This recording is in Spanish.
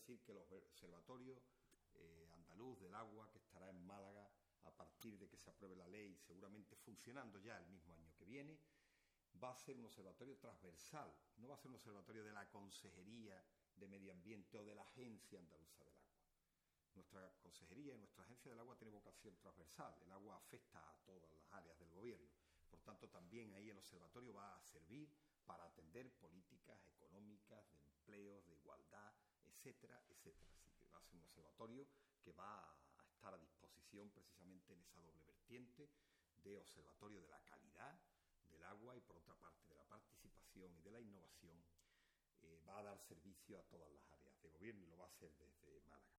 decir que el Observatorio Andaluz del Agua, que estará en Málaga a partir de que se apruebe la ley, seguramente funcionando ya el mismo año que viene, va a ser un observatorio transversal, no va a ser un observatorio de la Consejería de Medio Ambiente o de la Agencia Andaluza del Agua. Nuestra consejería y nuestra agencia del agua tiene vocación transversal. El agua afecta a todas las áreas del gobierno. Por tanto, también ahí el observatorio va a servir para atender políticas económicas, de empleos, de igualdad, etcétera, etcétera. Así que va a ser un observatorio que va a estar a disposición precisamente en esa doble vertiente de observatorio de la calidad del agua y, por otra parte, de la participación y de la innovación. Va a dar servicio a todas las áreas de gobierno y lo va a hacer desde Málaga.